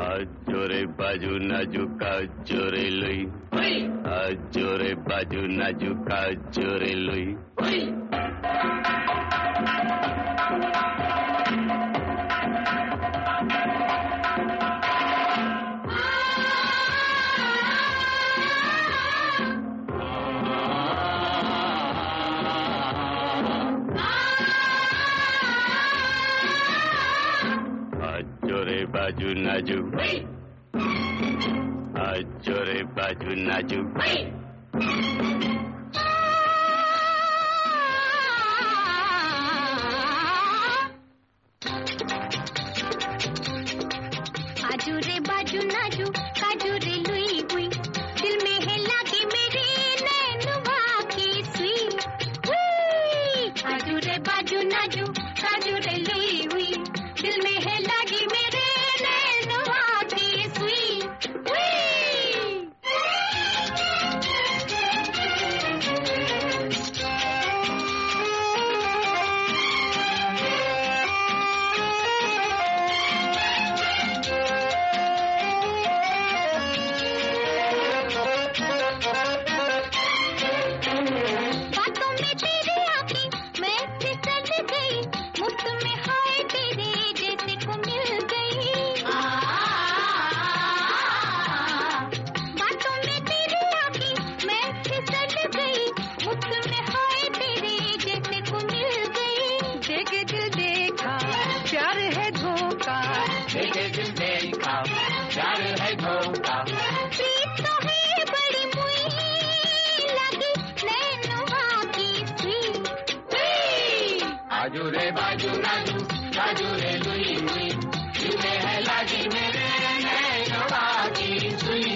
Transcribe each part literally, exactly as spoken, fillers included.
Ajore baju najuka ajore lui. Ajore baju najuka ajore lui. Ajore baju naju. Ajore baju naju. आजूरे बाजू नाजू काजूरे Louis हुई दिल में है लागी मेरी नैनुवा की सुई आजूरे बाजू नाजू काजूरे लुई हुई दिल में है लागी मेरे नैनुवा की सुई आजूरे बाजू नाजू काजूरे लुई हुई दिल में है लागी मेरे नैनवा की सुई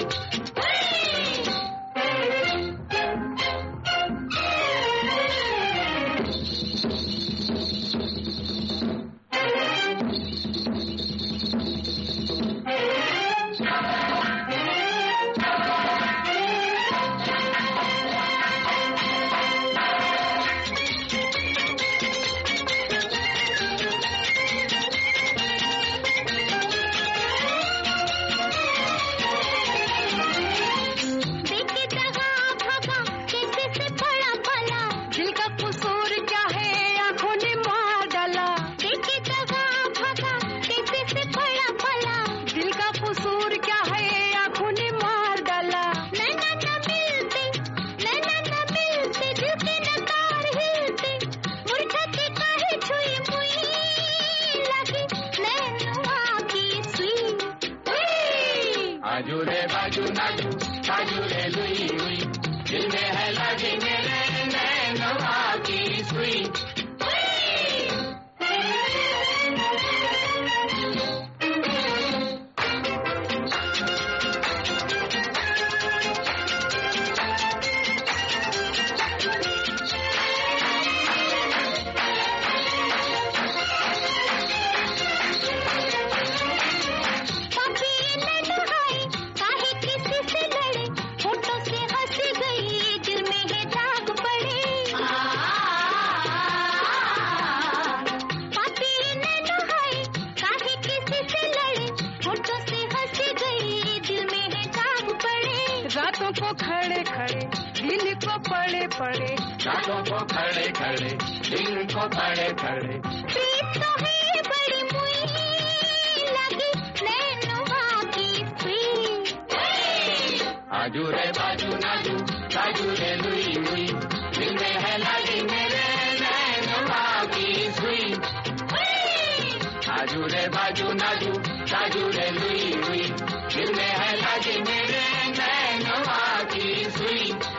आजूरे बाजू नाजू काजूरे लुई हुई दिल में है लागी मेरे नैनवा की सुई रातों को खड़े खड़े दिल को पड़े पड़े रातों को खड़े खड़े दिल को पड़े खड़े प्रीत तो है बड़ी मुई लगी नैनुवा की सुई आजूरे बाजू नाजू काजूरे लुई हुई दिल में है लागी मेरे नैनवा की सुई आजूरे बाजू नाजू काजूरे लुई हुई दिल में है लागी मेरे नैनवा की सुई